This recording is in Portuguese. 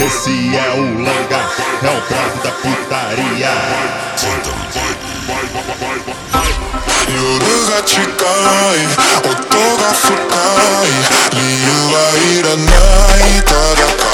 esse é o Langa, é o brabo da putaria. 夜が近い音が深い理由はいらないただ